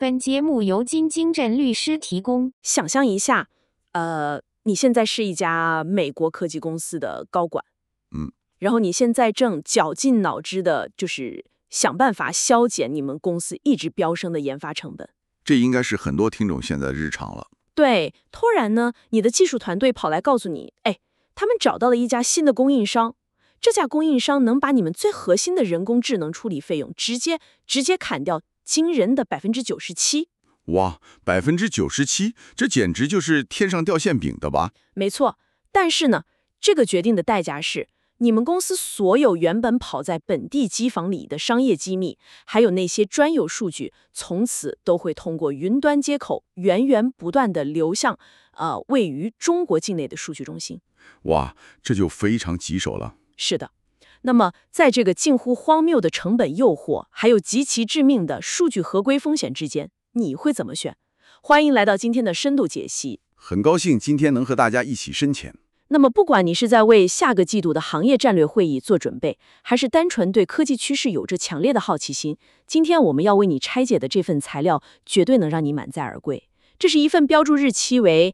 本节目由金京镇律师提供。 想象一下，你现在是一家美国科技公司的高管，然后你现在正绞尽脑汁的，就是想办法削减你们公司一直飙升的研发成本。 这应该是很多听众现在的日常了。 对，突然呢，你的技术团队跑来告诉你，他们找到了一家新的供应商，这家供应商能把你们最核心的人工智能处理费用直接砍掉惊人的97%。 哇，97%，这简直就是天上掉馅饼的吧？ 没错，但是呢，这个决定的代价是，你们公司所有原本跑在本地机房里的商业机密，还有那些专有数据，从此都会通过云端接口源源不断地流向位于中国境内的数据中心。 哇，这就非常棘手了。 是的。那么，在这个近乎荒谬的成本诱惑，还有极其致命的数据合规风险之间，你会怎么选？欢迎来到今天的深度解析。 很高兴今天能和大家一起深浅。 那么，不管你是在为下个季度的行业战略会议做准备，还是单纯对科技趋势有着强烈的好奇心，今天我们要为你拆解的这份材料，绝对能让你满载而归。这是一份标注日期为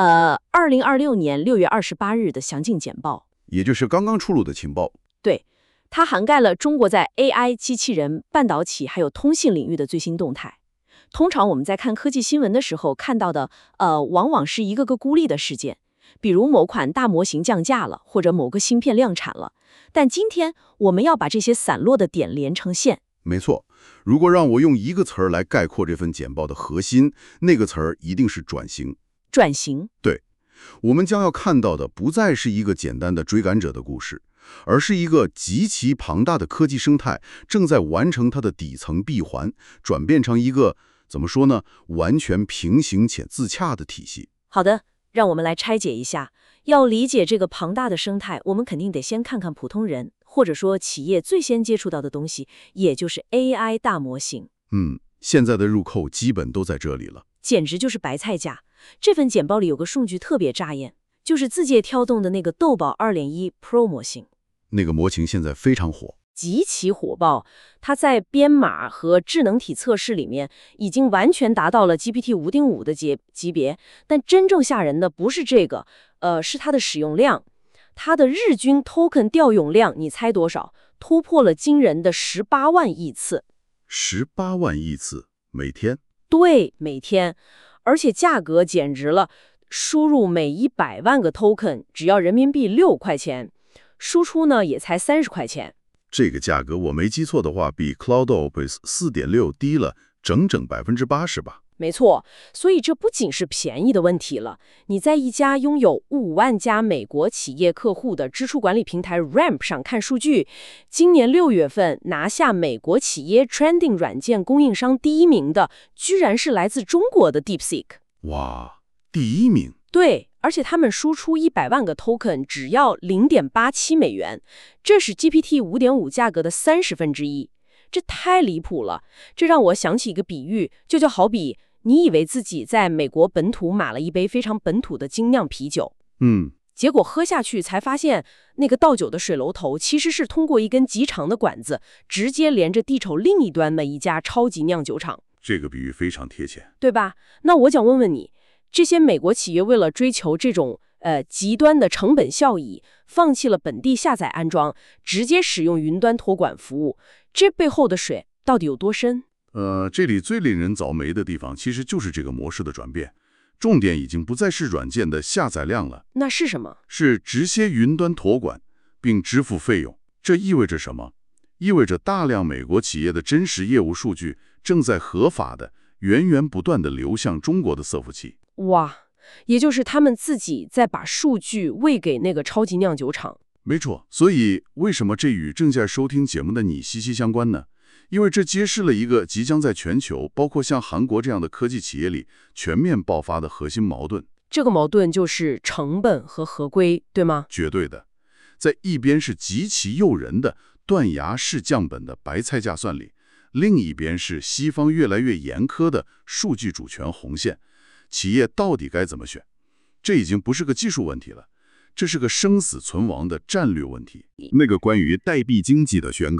2026年6月28日的详尽简报， 也就是刚刚出炉的情报。 对，它涵盖了中国在 AI、机器人、半导体还有通信领域的最新动态。通常我们在看科技新闻的时候看到的，往往是一个个孤立的事件，比如某款大模型降价了，或者某个芯片量产了。但今天我们要把这些散落的点连成线。 没错，如果让我用一个词儿来概括这份简报的核心，那个词儿一定是转型。 转型？ 对，我们将要看到的不再是一个简单的追赶者的故事，而是一个极其庞大的科技生态正在完成它的底层闭环，转变成一个怎么说呢，完全平行且自洽的体系。 好的，让我们来拆解一下。要理解这个庞大的生态，我们肯定得先看看普通人或者说企业最先接触到的东西，也就是 AI 大模型。 现在的入口基本都在这里了， 简直就是白菜价。这份简报里有个数据特别扎眼，就是字节跳动的那个豆宝 2.1 Pro 模型。 那个模型现在非常火， 极其火爆，它在编码和智能体测试里面已经完全达到了 GPT 5.5的级别，但真正吓人的不是这个，是它的使用量。它的日均 token 调用量，你猜多少？突破了惊人的18万亿次。 18万亿次每天？ 对，每天，而且价格简直了，输入每100万个 token 只要人民币6块钱，输出呢也才30块钱。 这个价格我没记错的话，比 CloudOpus 4.6低了整整80%吧？ 没错，所以这不仅是便宜的问题了。你在一家拥有5万家美国企业客户的支出管理平台 Ramp 上看数据，今年6月份拿下美国企业 Trending 软件供应商第1名的，居然是来自中国的 DeepSeek。 哇，第1名？ 对，而且他们输出100万个 token 只要0.87美元，这是 GPT 5.5价格的1/30。这太离谱了，这让我想起一个比喻，就好比你以为自己在美国本土买了一杯非常本土的精酿啤酒，结果喝下去才发现，那个倒酒的水龙头其实是通过一根极长的管子，直接连着地球另一端的一家超级酿酒厂。 这个比喻非常贴切， 对吧？那我想问问你，这些美国企业为了追求这种极端的成本效益，放弃了本地下载安装，直接使用云端托管服务，这背后的水到底有多深？ 这里最令人着迷的地方其实就是这个模式的转变，重点已经不再是软件的下载量了， 那是什么？ 是直接云端托管并支付费用。这意味着什么？意味着大量美国企业的真实业务数据正在合法的源源不断地流向中国的伺服器。 哇，也就是他们自己在把数据喂给那个超级酿酒厂。 没错，所以为什么这与正在收听节目的你息息相关呢？因为这揭示了一个即将在全球，包括像韩国这样的科技企业里全面爆发的核心矛盾。 这个矛盾就是成本和合规，对吗？ 绝对的，在一边是极其诱人的断崖式降本的白菜价算力，另一边是西方越来越严苛的数据主权红线。企业到底该怎么选？这已经不是个技术问题了，这是个生死存亡的战略问题。那个关于代币经济的宣告，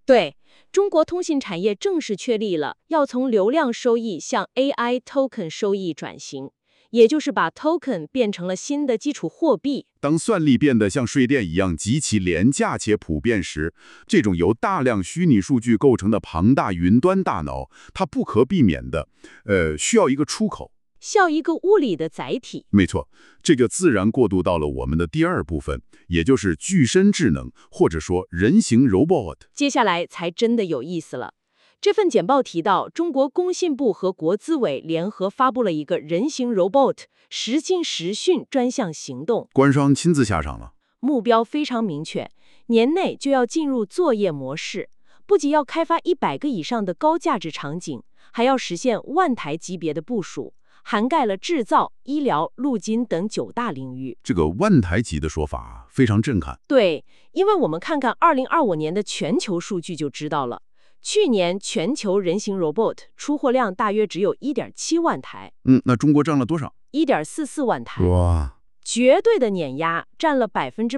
对，中国通信产业正式确立了要从流量收益向 AI token 收益转型，也就是把 token 变成了新的基础货币。 当算力变得像水电一样极其廉价且普遍时，这种由大量虚拟数据构成的庞大云端大脑，它不可避免的，需要一个出口。 需要一个物理的载体。 没错，这个自然过渡到了我们的第二部分，也就是具身智能，或者说人形 robot。 接下来才真的有意思了。这份简报提到，中国工信部和国资委联合发布了一个人形 robot 实进实训专项行动， 官方亲自下场了。 目标非常明确，年内就要进入作业模式，不仅要开发100个以上的高价值场景，还要实现万台级别的部署，涵盖了制造、医疗、陆金等9大领域。 这个万台级的说法非常震撼。 对，因为我们看看2025年的全球数据就知道了。去年全球人形 robot 出货量大约只有 1.7 万台， 那中国占了多少？ 1.44 万台， 哇， 绝对的碾压占了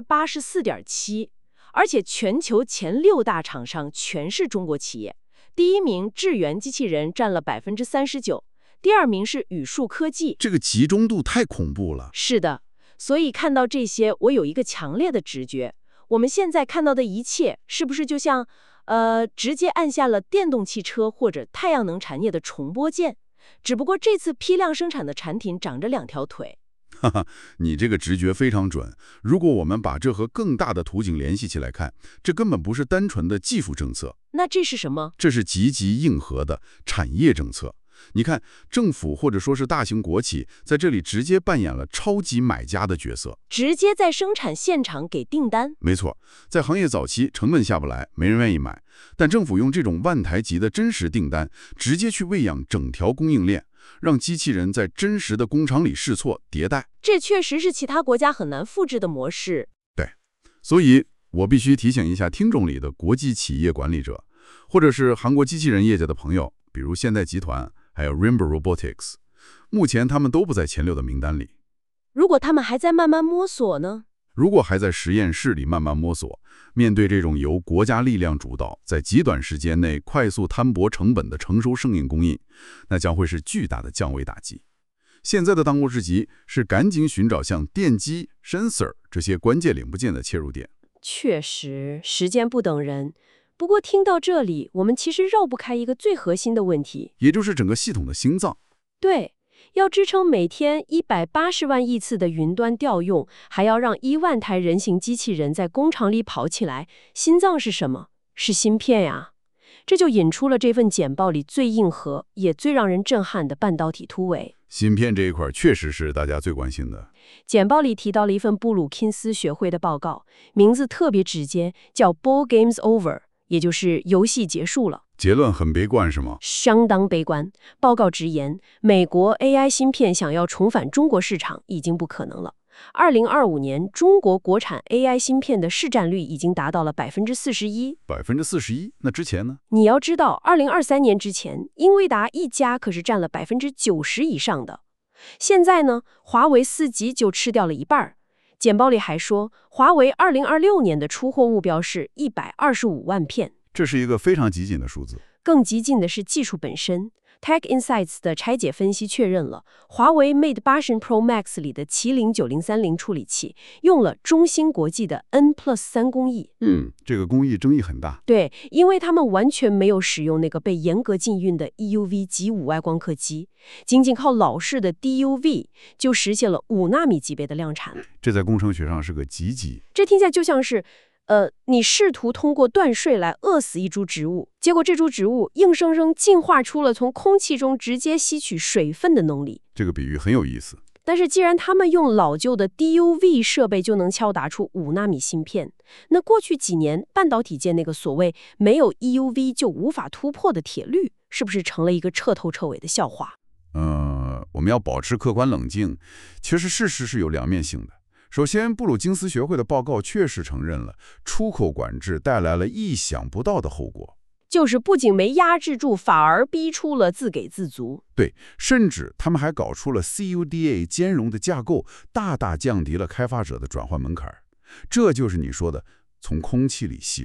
84.7%， 而且全球前6大厂商全是中国企业，第一名智源机器人占了 39%， 第二名是宇树科技。 这个集中度太恐怖了。 是的，所以看到这些，我有一个强烈的直觉，我们现在看到的一切是不是就像直接按下了电动汽车或者太阳能产业的重播键，只不过这次批量生产的产品长着2条腿。 哈哈，你这个直觉非常准。如果我们把这和更大的图景联系起来看，这根本不是单纯的技术政策， 那这是什么？ 这是积极硬核的产业政策。你看，政府或者说是大型国企在这里直接扮演了超级买家的角色， 直接在生产现场给订单。 没错，在行业早期成本下不来，没人愿意买，但政府用这种万台级的真实订单，直接去喂养整条供应链，让机器人在真实的工厂里试错迭代。 这确实是其他国家很难复制的模式。 对，所以我必须提醒一下听众里的国际企业管理者，或者是韩国机器人业界的朋友，比如现代集团还有 Rainbow Robotics， 目前他们都不在前6的名单里。 如果他们还在慢慢摸索呢？ 如果还在实验室里慢慢摸索，面对这种由国家力量主导，在极短时间内快速摊薄成本的成熟生硬供应，那将会是巨大的降维打击。现在的当务之急是赶紧寻找像电机、sensor 这些关键零部件的切入点。 确实，时间不等人。不过听到这里，我们其实绕不开一个最核心的问题， 也就是整个系统的心脏。 对，要支撑每天180万亿次的云端调用，还要让1万台人形机器人在工厂里跑起来，心脏是什么？是芯片呀。这就引出了这份简报里最硬核也最让人震撼的半导体突围。 芯片这一块确实是大家最关心的。 简报里提到了一份布鲁金斯学会的报告，名字特别直接，叫 Ball Games Over， 也就是游戏结束了。 结论很悲观是吗？ 相当悲观。报告直言，美国 AI 芯片想要重返中国市场已经不可能了。2025年，中国国产 AI 芯片的市占率已经达到了 41%。 41%？那之前呢？ 你要知道，2023年之前，英伟达一家可是占了90%以上的。现在呢，华为4级就吃掉了一半。简报里还说，华为2026年的出货目标是125万片。 这是一个非常激进的数字。 更激进的是技术本身。Tech Insights 的拆解分析确认了，华为 Mate 8 Pro Max 里的麒麟9030处理器用了中芯国际的 N+3 工艺。 这个工艺争议很大。 对，因为他们完全没有使用那个被严格禁运的 EUV 极五外光刻机，仅靠老式的 DUV 就实现了5纳米级别的量产。 这在工程学上是个极极。 这听起来就像是你试图通过断税来饿死一株植物，结果这株植物硬生生进化出了从空气中直接吸取水分的能力。 这个比喻很有意思。 但是既然他们用老旧的 DUV 设备就能敲打出5纳米芯片，那过去几年半导体界那个所谓没有 EUV 就无法突破的铁律，是不是成了一个彻头彻尾的笑话？ 我们要保持客观冷静。其实事实是有两面性的。首先，布鲁金斯学会的报告确实承认了出口管制带来了意想不到的后果， 就是不仅没压制住，反而逼出了自给自足。 对，甚至他们还搞出了 CUDA 兼容的架构，大大降低了开发者的转换门槛。这就是你说的从空气里吸水。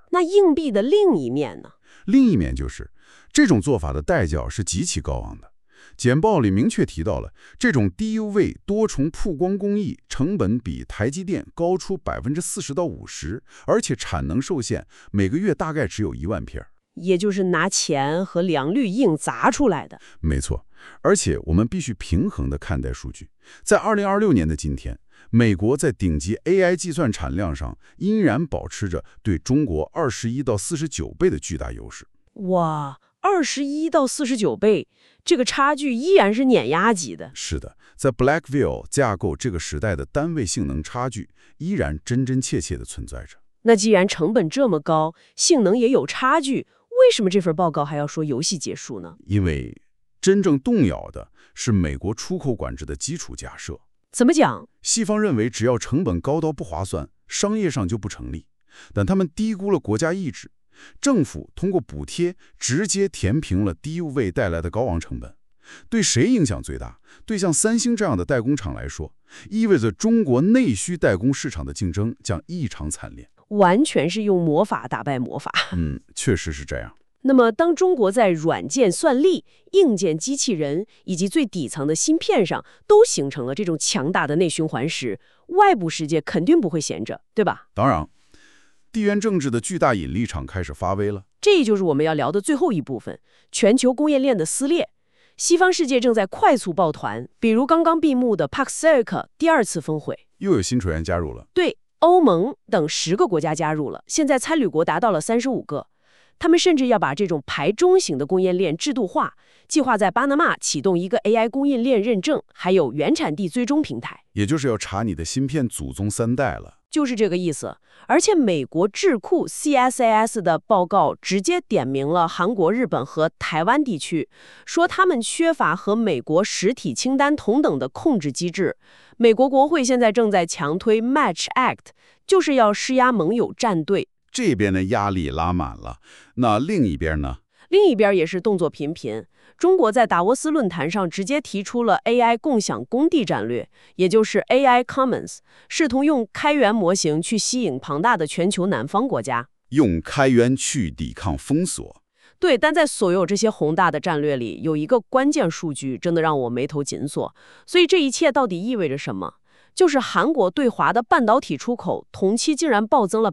那硬币的另一面呢？ 另一面就是这种做法的代价是极其高昂的。简报里明确提到了，这种 DUV 多重曝光工艺成本比台积电高出40%到50%，而且产能受限，每个月大概只有1万片。 也就是拿钱和良率硬砸出来的。 没错，而且我们必须平衡地看待数据。在2026年的今天，美国在顶级 AI 计算产量上依然保持着对中国21到49倍的巨大优势。 哇，21到49倍，这个差距依然是碾压级的。 是的，在 Blackwell 架构这个时代的单位性能差距依然真真切切地存在着。 那既然成本这么高，性能也有差距，为什么这份报告还要说游戏结束呢？ 因为真正动摇的是美国出口管制的基础假设。 怎么讲？ 西方认为只要成本高到不划算，商业上就不成立，但他们低估了国家意志。政府通过补贴直接填平了 DUV 带来的高昂成本。对谁影响最大？对像三星这样的代工厂来说，意味着中国内需代工市场的竞争将异常惨烈。 完全是用魔法打败魔法。 确实是这样。 那么，当中国在软件算力、硬件机器人以及最底层的芯片上都形成了这种强大的内循环时，外部世界肯定不会闲着，对吧？ 当然，地缘政治的巨大引力场开始发威了。 这就是我们要聊的最后一部分：全球供应链的撕裂。西方世界正在快速抱团，比如刚刚闭幕的 PAX 第2次峰会， 又有新成员加入了。 对，欧盟等10个国家加入了，现在参与国达到了35个。他们甚至要把这种排中型的供应链制度化，计划在巴拿马启动一个 AI 供应链认证，还有原产地追踪平台， 也就是要查你的芯片祖宗3代了。 就是这个意思。而且美国智库 CSIS 的报告直接点名了韩国、日本和台湾地区，说他们缺乏和美国实体清单同等的控制机制。美国国会现在正在强推 Match Act， 就是要施压盟友站队。 这边的压力拉满了，那另一边呢？ 另一边也是动作频频。中国在达沃斯论坛上直接提出了 AI 共享工地战略，也就是 AI Commons， 试图用开源模型去吸引庞大的全球南方国家， 用开源去抵抗封锁。 对，但在所有这些宏大的战略里，有一个关键数据真的让我眉头紧锁。所以这一切到底意味着什么？就是韩国对华的半导体出口同期竟然暴增了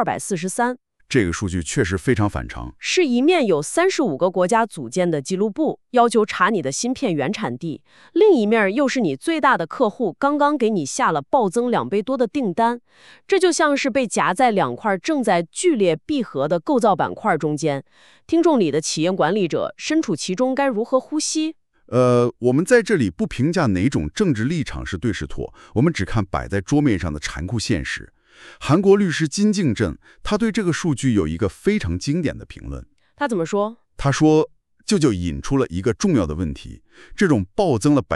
243%。 这个数据确实非常反常， 是一面有35个国家组建的记录簿，要求查你的芯片原产地；另一面又是你最大的客户刚刚给你下了暴增2倍多的订单。这就像是被夹在2块正在剧烈闭合的构造板块中间，听众里的企业管理者身处其中该如何呼吸？ 我们在这里不评价哪种政治立场是对是错，我们只看摆在桌面上的残酷现实。韩国律师金敬镇，他对这个数据有一个非常经典的评论。 他怎么说？ 他说，这就引出了一个重要的问题：这种暴增了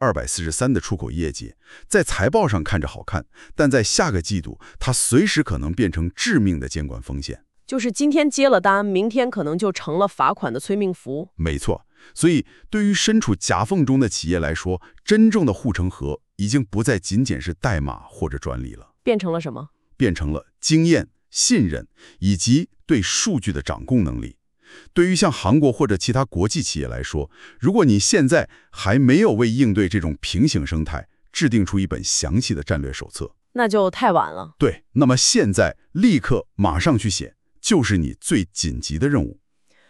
243%的出口业绩，在财报上看着好看，但在下个季度，它随时可能变成致命的监管风险。 就是今天接了单，明天可能就成了罚款的催命符。 没错，所以对于身处夹缝中的企业来说，真正的护城河已经不再仅仅是代码或者专利了。 变成了什么？ 变成了经验、信任以及对数据的掌控能力。对于像韩国或者其他国际企业来说，如果你现在还没有为应对这种平行生态制定出一本详细的战略手册， 那就太晚了。 对，那么现在立刻马上去写，就是你最紧急的任务。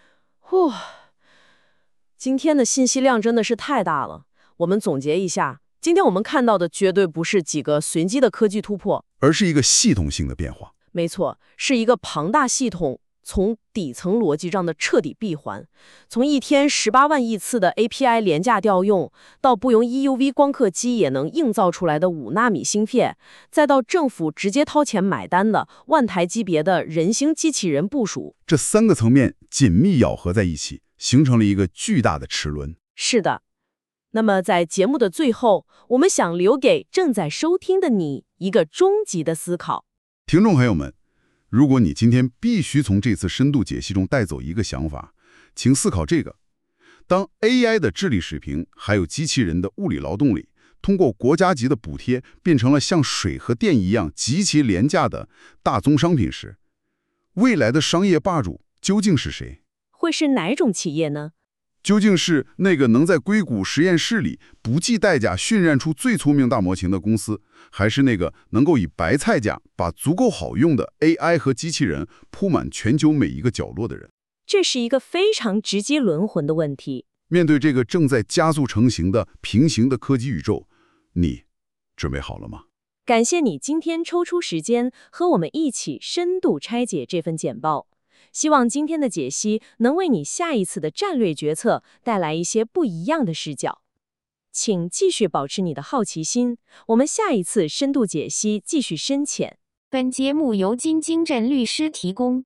今天的信息量真的是太大了。我们总结一下，今天我们看到的绝对不是几个随机的科技突破， 而是一个系统性的变化。 没错，是一个庞大系统从底层逻辑上的彻底闭环，从一天18万亿次的 API 廉价调用，到不用 EUV 光刻机也能映造出来的5纳米芯片，再到政府直接掏钱买单的万台级别的人形机器人部署， 这3个层面紧密咬合在一起，形成了一个巨大的齿轮。 是的。那么在节目的最后，我们想留给正在收听的你一个终极的思考。 听众朋友们，如果你今天必须从这次深度解析中带走一个想法，请思考这个：当 AI 的智力水平还有机器人的物理劳动力通过国家级的补贴变成了像水和电一样极其廉价的大宗商品时， 未来的商业霸主究竟是谁？ 会是哪种企业呢？ 究竟是那个能在硅谷实验室里不计代价训练出最聪明大模型的公司，还是那个能够以白菜价把足够好用的 AI 和机器人铺满全球每一个角落的人？ 这是一个非常直击灵魂的问题。 面对这个正在加速成型的平行的科技宇宙，你准备好了吗？ 感谢你今天抽出时间和我们一起深度拆解这份简报。希望今天的解析能为你下一次的战略决策带来一些不一样的视角。请继续保持你的好奇心，我们下一次深度解析继续深浅。 本节目由金京镇律师提供。